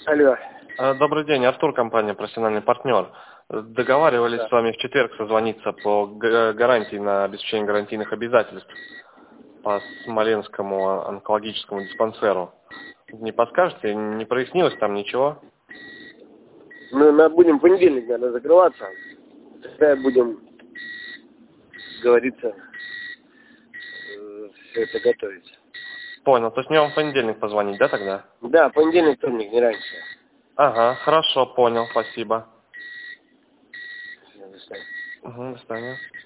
Алло. Добрый день, Артур, компания «Профессиональный партнер». Договаривались Да. с вами в четверг созвониться по гарантии на обеспечение гарантийных обязательств по Смоленскому онкологическому диспансеру. Не подскажете, не прояснилось там ничего? Мы будем в понедельник, наверное, закрываться. Тогда будем, как говорится, все это готовить. Понял, то есть мне вам в понедельник позвонить, да, тогда? Да, понедельник, вторник, не раньше. Ага, хорошо, понял, спасибо. Все, до свидания. До свидания.